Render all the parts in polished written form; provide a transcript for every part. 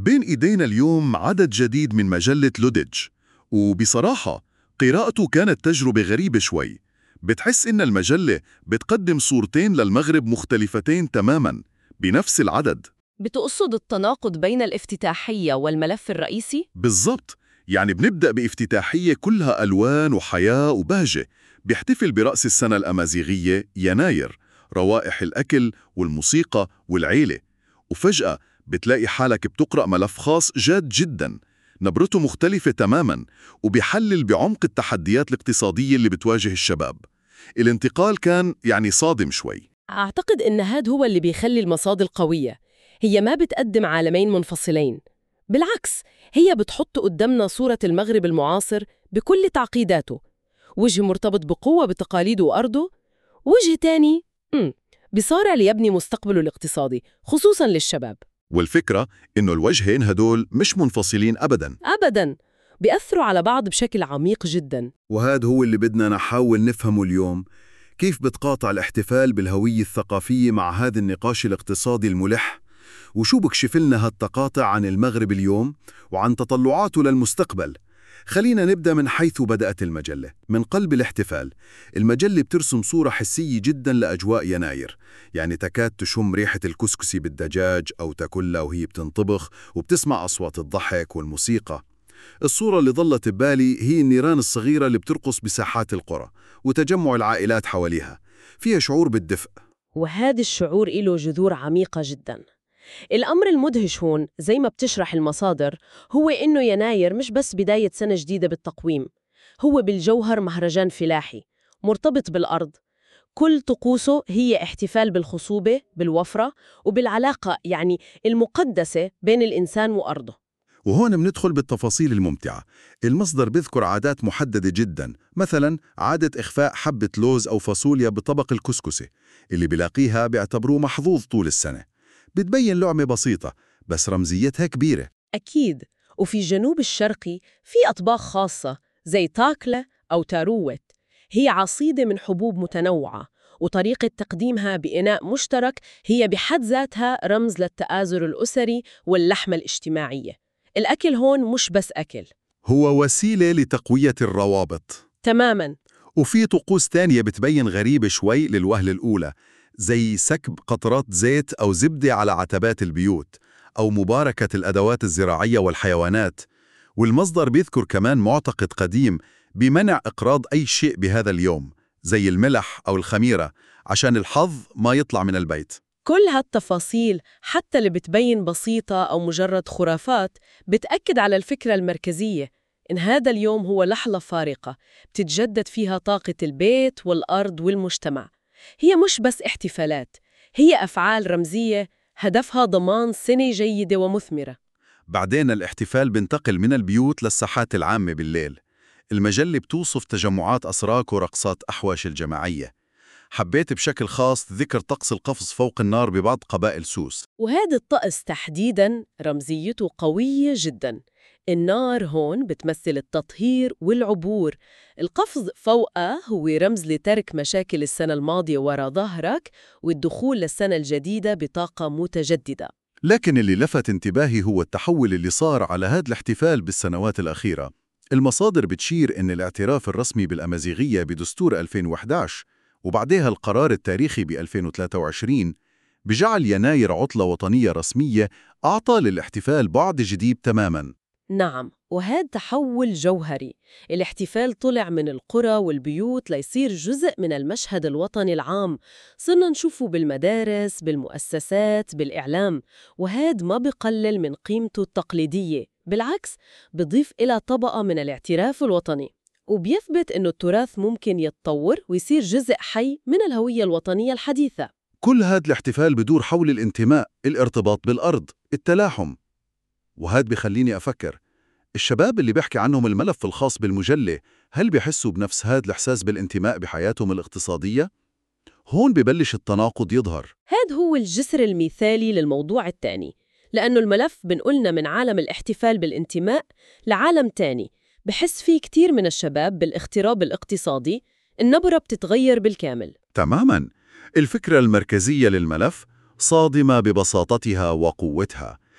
بين إيدينا اليوم عدد جديد من مجلة لودج، وبصراحة قراءته كانت تجربة غريبة شوي. بتحس إن المجلة بتقدم صورتين للمغرب مختلفتين تماماً بنفس العدد. بتقصد التناقض بين الافتتاحية والملف الرئيسي؟ بالضبط، يعني بنبدأ بافتتاحية كلها ألوان وحياة وبهجة، بيحتفل برأس السنة الأمازيغية يناير، روائح الأكل والموسيقى والعيلة، وفجأة بتلاقي حالك بتقرأ ملف خاص جاد جداً، نبرته مختلفة تماماً، وبيحلل بعمق التحديات الاقتصادية اللي بتواجه الشباب. الانتقال كان صادم شوي. أعتقد إن هاد هو اللي بيخلي المصادر قوية. هي ما بتقدم عالمين منفصلين، بالعكس هي بتحط قدامنا صورة المغرب المعاصر بكل تعقيداته، وجه مرتبط بقوة بتقاليده وأرضه، وجه تاني بيصارع ليبني مستقبله الاقتصادي خصوصاً للشباب. والفكرة إنه الوجهين هدول مش منفصلين أبداً. أبداً، بيأثروا على بعض بشكل عميق جداً. وهذا هو اللي بدنا نحاول نفهمه اليوم، كيف بتقاطع الاحتفال بالهوية الثقافية مع هذا النقاش الاقتصادي الملح، وشو بكشف لنا هالتقاطع عن المغرب اليوم وعن تطلعاته للمستقبل. خلينا نبدأ من حيث بدأت المجلة، من قلب الاحتفال. المجلة بترسم صورة حسية جدا لأجواء يناير، يعني تكاد تشم ريحة الكسكسي بالدجاج أو تاكلها وهي بتنطبخ، وبتسمع أصوات الضحك والموسيقى. الصورة اللي ظلت ببالي هي النيران الصغيرة اللي بترقص بساحات القرى وتجمع العائلات حواليها، فيها شعور بالدفء. وهذا الشعور له جذور عميقة جداً. الأمر المدهش هون زي ما بتشرح المصادر هو إنه يناير مش بس بداية سنة جديدة بالتقويم، هو بالجوهر مهرجان فلاحي مرتبط بالأرض. كل طقوسه هي احتفال بالخصوبة، بالوفرة، وبالعلاقة المقدسة بين الإنسان وأرضه. وهون بندخل بالتفاصيل الممتعة. المصدر بيذكر عادات محددة جدا، مثلا عادة إخفاء حبة لوز أو فاصوليا بطبق الكسكسي اللي بيلاقيها بيعتبروه محظوظ طول السنة. بتبين لعمة بسيطة بس رمزيتها كبيرة. أكيد. وفي الجنوب الشرقي في أطباق خاصة زي تاكلة أو تاروت، هي عصيدة من حبوب متنوعة، وطريقة تقديمها بإناء مشترك هي بحد ذاتها رمز للتآزر الأسري واللحمة الاجتماعية. الأكل هون مش بس أكل، هو وسيلة لتقوية الروابط. تماماً. وفي طقوس تانية بتبين غريبة شوي للوهلة الأولى، زي سكب قطرات زيت أو زبدة على عتبات البيوت، أو مباركة الأدوات الزراعية والحيوانات. والمصدر بيذكر كمان معتقد قديم بمنع إقراض أي شيء بهذا اليوم، زي الملح أو الخميرة، عشان الحظ ما يطلع من البيت. كل هالتفاصيل حتى اللي بتبين بسيطة أو مجرد خرافات بتأكد على الفكرة المركزية، إن هذا اليوم هو لحظة فارقة بتتجدد فيها طاقة البيت والأرض والمجتمع. هي مش بس احتفالات، هي أفعال رمزية هدفها ضمان سنة جيدة ومثمرة. بعدين الاحتفال بنتقل من البيوت للساحات العامة بالليل. المجلة بتوصف تجمعات أسراك ورقصات أحواش الجماعية. حبيت بشكل خاص ذكر طقس القفز فوق النار ببعض قبائل سوس. وهذا الطقس تحديداً رمزيته قوية جداً. النار هون بتمثل التطهير والعبور، القفز فوقه هو رمز لترك مشاكل السنة الماضية وراء ظهرك والدخول للسنة الجديدة بطاقة متجددة. لكن اللي لفت انتباهي هو التحول اللي صار على هذا الاحتفال بالسنوات الأخيرة. المصادر بتشير إن الاعتراف الرسمي بالأمازيغية بدستور 2011 وبعدها القرار التاريخي ب 2023 بجعل يناير عطلة وطنية رسمية، أعطى للاحتفال بعد جديد تماماً. نعم، وهذا تحول جوهري. الاحتفال طلع من القرى والبيوت ليصير جزء من المشهد الوطني العام، صرنا نشوفه بالمدارس، بالمؤسسات، بالإعلام، وهذا ما بقلل من قيمته التقليدية، بالعكس بضيف إلى طبقة من الاعتراف الوطني، وبيثبت إنه التراث ممكن يتطور ويصير جزء حي من الهوية الوطنية الحديثة. كل هذا الاحتفال بدور حول الانتماء، الارتباط بالأرض، التلاحم. وهذا بيخليني أفكر، الشباب اللي بيحكي عنهم الملف الخاص بالمجلة، هل بيحسوا بنفس هذا الإحساس بالانتماء بحياتهم الاقتصادية؟ هون ببلش التناقض يظهر. هذا هو الجسر المثالي للموضوع الثاني، لأنه الملف بنقلنا من عالم الاحتفال بالانتماء لعالم تاني بحس فيه كتير من الشباب بالاغتراب الاقتصادي. النبرة بتتغير بالكامل. تماماً. الفكرة المركزية للملف صادمة ببساطتها وقوتها.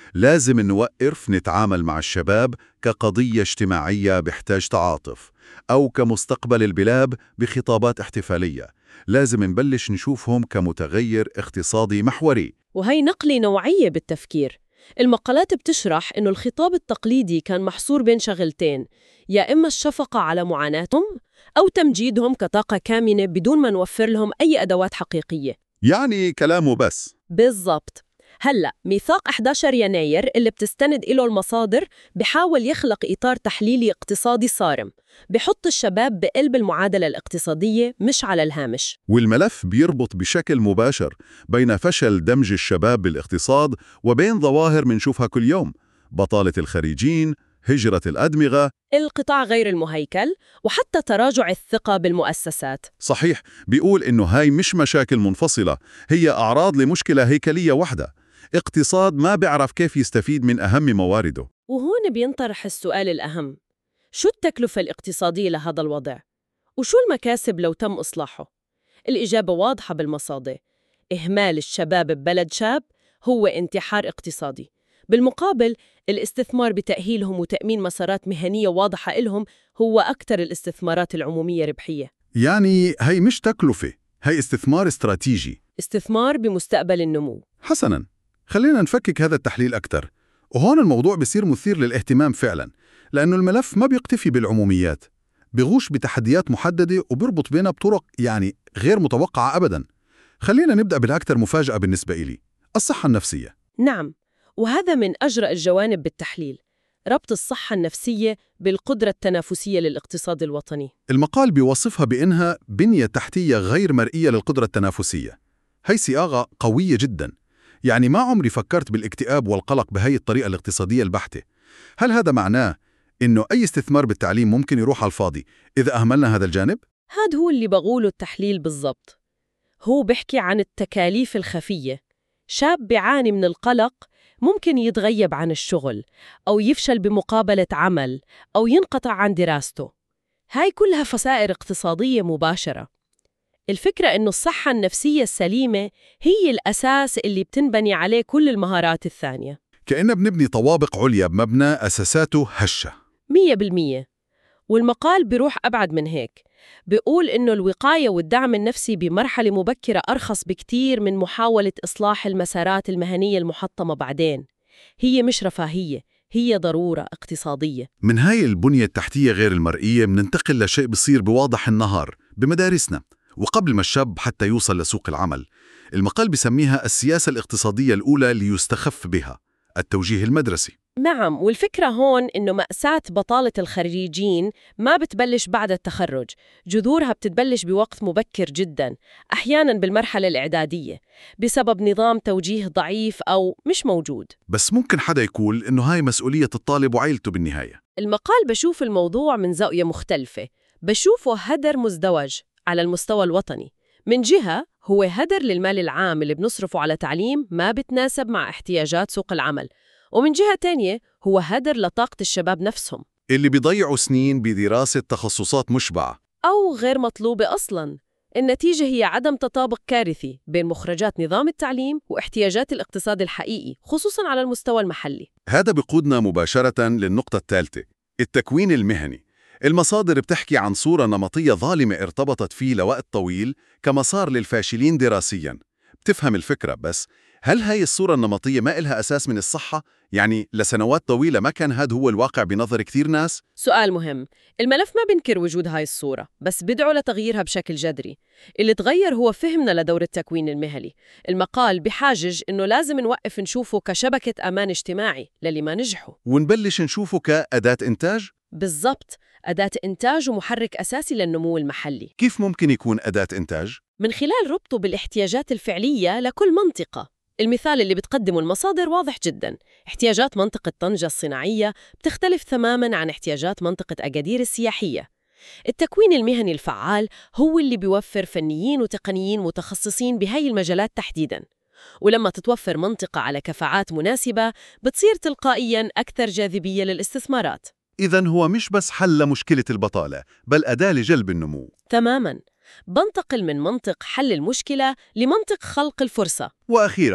لازم نوقف نتعامل مع الشباب كقضية اجتماعية بيحتاج تعاطف، أو كمستقبل البلاد بخطابات احتفالية. لازم نبلش نشوفهم كمتغير اقتصادي محوري. وهي نقلة نوعية بالتفكير. المقالات بتشرح إنه الخطاب التقليدي كان محصور بين شغلتين، يا إما الشفقة على معاناتهم أو تمجيدهم كطاقة كامنة بدون ما نوفر لهم أي أدوات حقيقية. يعني كلامه بس. بالضبط. هلأ ميثاق 11 يناير اللي بتستند إله المصادر بحاول يخلق إطار تحليلي اقتصادي صارم، بحط الشباب بقلب المعادلة الاقتصادية مش على الهامش. والملف بيربط بشكل مباشر بين فشل دمج الشباب بالاقتصاد وبين ظواهر منشوفها كل يوم: بطالة الخريجين، هجرة الأدمغة، القطاع غير المهيكل، وحتى تراجع الثقة بالمؤسسات. صحيح. بيقول إنه هاي مش مشاكل منفصلة، هي أعراض لمشكلة هيكلية واحدة: اقتصاد ما بيعرف كيف يستفيد من أهم موارده. وهون بينطرح السؤال الأهم: شو التكلفة الاقتصادية لهذا الوضع؟ وشو المكاسب لو تم إصلاحه؟ الإجابة واضحة بالمصادر: إهمال الشباب ببلد شاب هو انتحار اقتصادي. بالمقابل، الاستثمار بتأهيلهم وتأمين مسارات مهنية واضحة لهم هو أكثر الاستثمارات العمومية ربحية. يعني هاي مش تكلفة، هاي استثمار استراتيجي. استثمار بمستقبل النمو. حسناً، خلينا نفكك هذا التحليل أكتر. وهون الموضوع بيصير مثير للاهتمام فعلاً، لأنه الملف ما بيكتفي بالعموميات، بيغوش بتحديات محددة وبيربط بينها بطرق غير متوقعة أبداً. خلينا نبدأ بالأكثر مفاجأة بالنسبة إلي: الصحة النفسية. نعم، وهذا من أجرأ الجوانب بالتحليل، ربط الصحة النفسية بالقدرة التنافسية للاقتصاد الوطني. المقال بيوصفها بأنها بنية تحتية غير مرئية للقدرة التنافسية. هي صياغة قوية جداً. يعني ما عمري فكرت بالاكتئاب والقلق بهي الطريقة الاقتصادية البحتة. هل هذا معناه إنه أي استثمار بالتعليم ممكن يروح على الفاضي إذا أهملنا هذا الجانب؟ هذا هو اللي بقوله التحليل بالضبط. هو بيحكي عن التكاليف الخفية. شاب بيعاني من القلق ممكن يتغيب عن الشغل، أو يفشل بمقابلة عمل، أو ينقطع عن دراسته. هاي كلها خسائر اقتصادية مباشرة. الفكرة إنه الصحة النفسية السليمة هي الأساس اللي بتنبني عليه كل المهارات الثانية. كأننا بنبني طوابق عليا بمبنى أساساته هشة. 100%. والمقال بيروح أبعد من هيك، بيقول إنه الوقاية والدعم النفسي بمرحلة مبكرة أرخص بكتير من محاولة إصلاح المسارات المهنية المحطمة بعدين. هي مش رفاهية، هي ضرورة اقتصادية. من هاي البنية التحتية غير المرئية بننتقل لشيء بصير بواضح النهار بمدارسنا وقبل ما الشاب حتى يوصل لسوق العمل. المقال بيسميها السياسة الاقتصادية الأولى ليستخف بها: التوجيه المدرسي. نعم، والفكرة هون إنه مأساة بطالة الخريجين ما بتبلش بعد التخرج، جذورها بتتبلش بوقت مبكر جداً، أحياناً بالمرحلة الإعدادية، بسبب نظام توجيه ضعيف أو مش موجود. بس ممكن حدا يقول إنه هاي مسؤولية الطالب وعيلته بالنهاية. المقال بشوف الموضوع من زاوية مختلفة، بشوفه هدر مزدوج على المستوى الوطني. من جهة هو هدر للمال العام اللي بنصرفه على تعليم ما بتناسب مع احتياجات سوق العمل، ومن جهة تانية هو هدر لطاقة الشباب نفسهم اللي بيضيعوا سنين بدراسة تخصصات مشبعة أو غير مطلوبة أصلاً. النتيجة هي عدم تطابق كارثي بين مخرجات نظام التعليم واحتياجات الاقتصاد الحقيقي، خصوصاً على المستوى المحلي. هذا بيقودنا مباشرة للنقطة الثالثة: التكوين المهني. المصادر بتحكي عن صورة نمطية ظالمة ارتبطت فيه لوقت طويل كمسار للفاشلين دراسياً. بتفهم الفكرة، بس هل هاي الصورة النمطية ما إلها أساس من الصحة؟ يعني لسنوات طويلة ما كان هذا هو الواقع بنظر كتير ناس؟ سؤال مهم. الملف ما بنكر وجود هاي الصورة، بس بدعو لتغييرها بشكل جذري. اللي تغير هو فهمنا لدور التكوين المهني. المقال بحاجج إنه لازم نوقف نشوفه كشبكة أمان اجتماعي للي ما نجحوا، ونبلش نشوفه كأداة إنتاج؟ بالضبط، أداة إنتاج ومحرك أساسي للنمو المحلي. كيف ممكن يكون أداة إنتاج؟ من خلال ربطه بالاحتياجات الفعلية لكل منطقة. المثال اللي بتقدمه المصادر واضح جداً. احتياجات منطقة طنجة الصناعية بتختلف تماماً عن احتياجات منطقة أكادير السياحية. التكوين المهني الفعال هو اللي بيوفر فنيين وتقنيين متخصصين بهاي المجالات تحديداً. ولما تتوفر منطقة على كفاءات مناسبة بتصير تلقائياً أكثر جاذبية للاستثمارات. إذن هو مش بس حل لمشكلة البطالة، بل أداة لجلب النمو. تماماً. بنتقل من منطق حل المشكلة لمنطق خلق الفرصة. وأخيراً،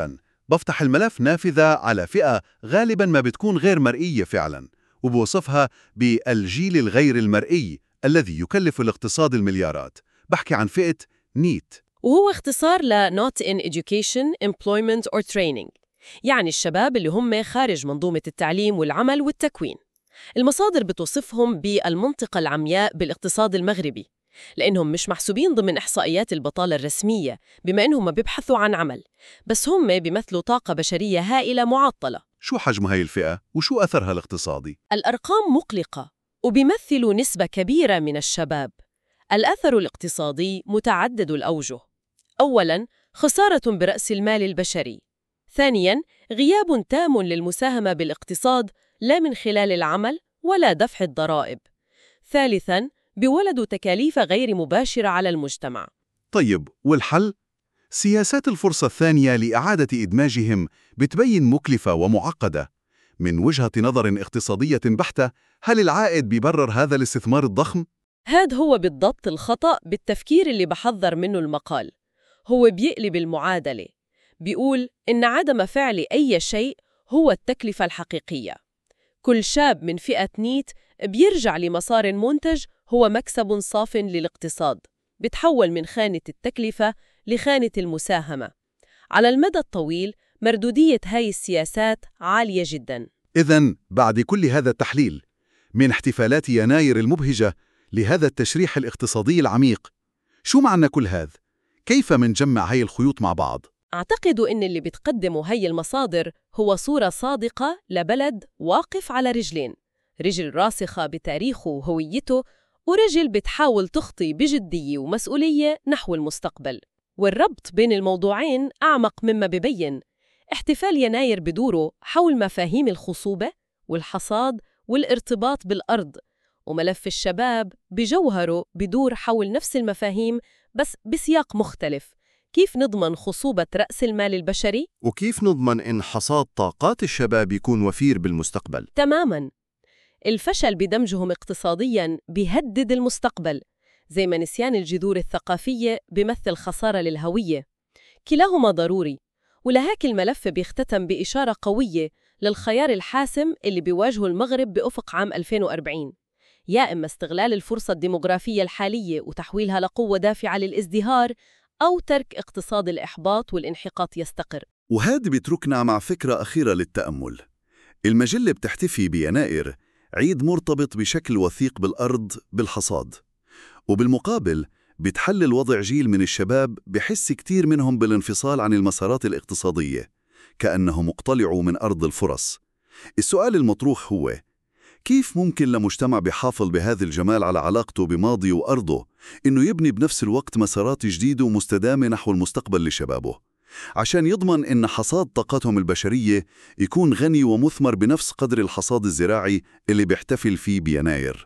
بفتح الملف نافذة على فئة غالباً ما بتكون غير مرئية فعلاً، وبوصفها بالجيل الغير المرئي الذي يكلف الاقتصاد المليارات. بحكي عن فئة نيت. وهو اختصار ل Not in Education, Employment or Training، يعني الشباب اللي هم خارج منظومة التعليم والعمل والتكوين. المصادر بتوصفهم بالمنطقة العمياء بالاقتصاد المغربي، لأنهم مش محسوبين ضمن إحصائيات البطالة الرسمية بما أنهم ما بيبحثوا عن عمل، بس هم بيمثلوا طاقة بشرية هائلة معطلة. شو حجم هاي الفئة وشو أثرها الاقتصادي؟ الأرقام مقلقة وبيمثلوا نسبة كبيرة من الشباب. الأثر الاقتصادي متعدد الأوجه. أولاً، خسارة برأس المال البشري. ثانياً، غياب تام للمساهمة بالاقتصاد لا من خلال العمل ولا دفع الضرائب. ثالثاً، بولد تكاليف غير مباشرة على المجتمع. طيب، والحل؟ سياسات الفرصة الثانية لإعادة إدماجهم بتبين مكلفة ومعقدة. من وجهة نظر اقتصادية بحتة، هل العائد بيبرر هذا الاستثمار الضخم؟ هذا هو بالضبط الخطأ بالتفكير اللي بحذر منه المقال. هو بيقلب المعادلة، بيقول إن عدم فعل أي شيء هو التكلفة الحقيقية. كل شاب من فئة نيت بيرجع لمسار منتج هو مكسب صاف للاقتصاد، بتحول من خانة التكلفة لخانة المساهمة. على المدى الطويل مردودية هاي السياسات عالية جداً. إذن بعد كل هذا التحليل، من احتفالات يناير المبهجة لهذا التشريح الاقتصادي العميق، شو معنى كل هذا؟ كيف منجمع هاي الخيوط مع بعض؟ أعتقد إن اللي بتقدمه هاي المصادر هو صورة صادقة لبلد واقف على رجلين، رجل راسخة بتاريخه وهويته، ورجل بتحاول تخطي بجدية ومسؤولية نحو المستقبل. والربط بين الموضوعين أعمق مما ببين. احتفال يناير بدوره حول مفاهيم الخصوبة والحصاد والارتباط بالأرض، وملف الشباب بجوهره بدور حول نفس المفاهيم بس بسياق مختلف. كيف نضمن خصوبة رأس المال البشري؟ وكيف نضمن إن حصاد طاقات الشباب يكون وفير بالمستقبل؟ تماماً. الفشل بدمجهم اقتصادياً بيهدد المستقبل، زي ما نسيان الجذور الثقافية بيمثل خسارة للهوية. كلاهما ضروري، ولهاك الملف بيختتم بإشارة قوية للخيار الحاسم اللي بيواجهه المغرب بأفق عام 2040. يا إما استغلال الفرصة الديموغرافية الحالية وتحويلها لقوة دافعة للازدهار، أو ترك اقتصاد الإحباط والانحطاط يستقر. وهذا بيتركنا مع فكرة أخيرة للتأمل. المجلة بتحتفي بيناير عيد مرتبط بشكل وثيق بالأرض بالحصاد، وبالمقابل بتحلل وضع جيل من الشباب بحس كتير منهم بالانفصال عن المسارات الاقتصادية، كأنهم اقتلعوا من أرض الفرص. السؤال المطروح هو: كيف ممكن لمجتمع بحافظ بهذا الجمال على علاقته بماضي وأرضه إنه يبني بنفس الوقت مسارات جديدة ومستدامة نحو المستقبل لشبابه، عشان يضمن إن حصاد طاقتهم البشرية يكون غني ومثمر بنفس قدر الحصاد الزراعي اللي بيحتفل فيه بيناير؟